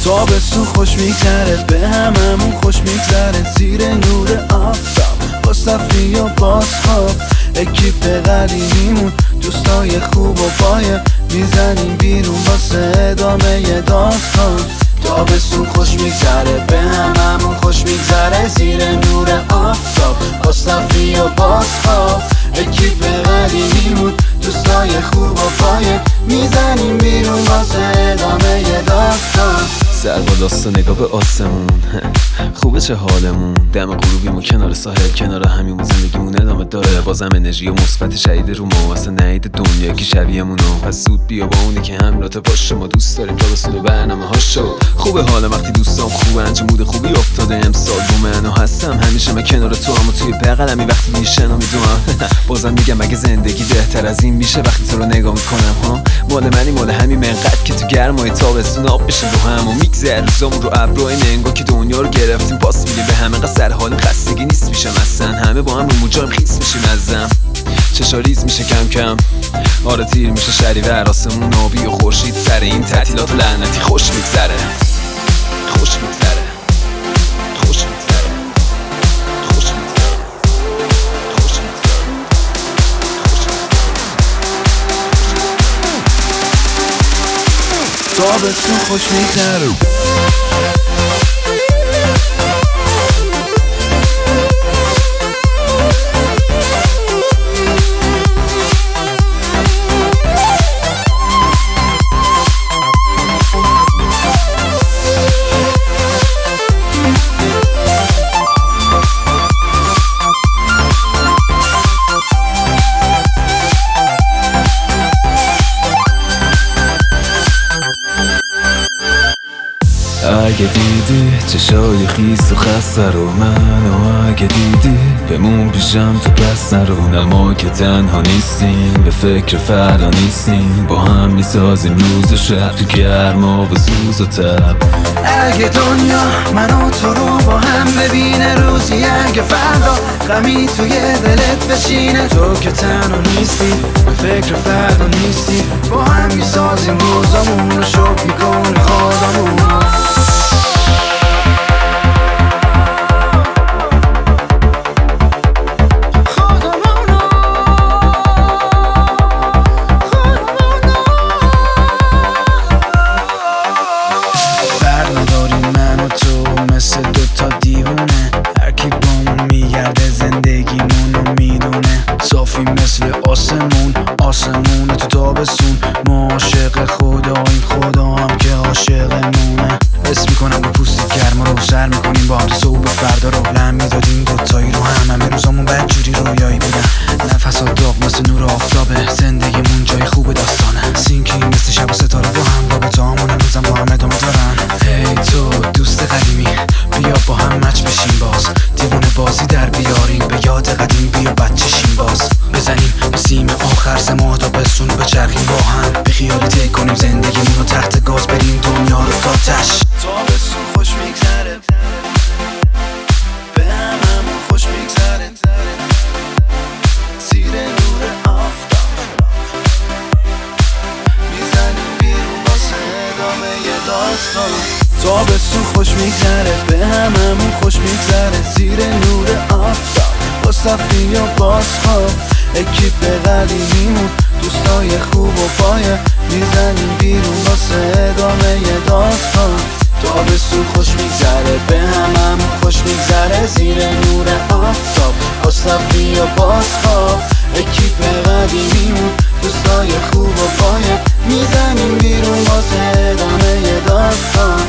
تابستون خوش میگذره، به هممون خوش میگذره، زیر نور آفتاب با صفری و بازخواب. اکیپ قدیمیمون دوستای خوب و پایه، میزنیم بیرون واسه ادامه داستان. تابستون خوش میگذره، به هممون خوش میگذره، زیر نور آفتاب با صفری و بازخواب. اکیپ قدیمیمون دوستای خوب و پایه، میزنیم بیرون واسه ادامه داستان. سر بالاست و نگاه به آسمون خوبه چه حالمون، دم غروبیمون کنار ساحل، کنار همیمون زندگیمون ادامه داره. بازم انرژی و مثبت شهید رو ما واسه نهید دنیا که شبیه‌مونو. پس زود بیا با اونی که همراهت باشه، ما دوست داریم تابستون و برنامه ها شد. خوبه حالا وقتی دوستام خوبن، چه مود خوبی افتاده امسال رو منو هستم همیشه من کنار تو، اما توی بغلمی وقتی میشن و میدونم بازم میگم اگه زندگی بهتر از این میشه وقتی تو رو نگاه میکنم ها. مال منی مال همین منقدر که تو گرمای تابستون آب بشیم رو هم و میگذر روزامون رو ابروهای ننگا که دنیا رو گرفتیم. پاس میدیم به همه قصد سر حال خستگی نیست میشه مثلا، همه با هم رو موجایم خیس میشیم ازم، چشا ریز میشه کم کم. آره تیر میشه شهریور، آسمون آبی و خورشید سر این تعطیلات لعنتی خوش میگذره، خوش میگذره، خوش میگذره، خوش میگذره، خوش میگذره، خوش میگذره. تابستون خوش میگذره. اگه دیدی چشای خیس و خسته رو منو، اگه دیدی بمون پیشم تو پس نرو. ما که تنها نیستیم، به فکر فردا نیستیم، با هم میسازیم روز و شب تو گرما و سوز و تب. اگه دنیا من و تو رو با هم ببینه روزی، اگه فردا غمی توی دلت بشینه، تو که تنها نیستی، به فکر فردا نیستی، با هم میسازیم روزامون رو، شب میکنه خودمون. مثل دوتا دیوونه، هرکی با من میگرده زندگیمونو میدونه. صافی مثل آسمون، آسمونه تو تابستون. ما عاشق خداییم، خدا هم که عاشقمونه. حس میکنم با پوست گرما رو سر میکنیم با هم، صبح فردا رو لم میدادیم دوتایی رو هم. همه روزامون بدجوری رویایی بودن، نفسات داغ مثل نور آفتابه، زندگیمون جای خوب داستانه. سینکی مثل شب و ستاره با هم، رابطه هامون هنوزم با هم ادامه دارن. هی تو دوست قدیمی، بیا با هم مچ بشیم باز، دیوونه بازی در بیاریم به یاد قدیم، بیا بچشیم باز، بزنیم به سیم آخر سه ماه تابستون رو بچرخیم با هم، به خیالی طی کنیم زندگیمون رو، تحت گاز بریم دنیا رو تا تش. تابستون خوش میگذره، به هممون خوش میگذره، زیر نور آفتاب میزنیم بیرون واسه ادامه داستان. تابستون خوش میگذره، به هممون خوش میگذره، زیر نور آفتاب با صفری و بازخواب. اکیپ قدیمیمون دوستای خوب و پایه، میزنیم بیرون واسه ادامه داستان. تابستون خوش میگذره، به هممون خوش میگذره، زیر نور آفتاب با صفری و بازخواب. اکیپ قدیمیمون دوستای خوب و پایه، میزنیم بیرون واسه ادامه داستان.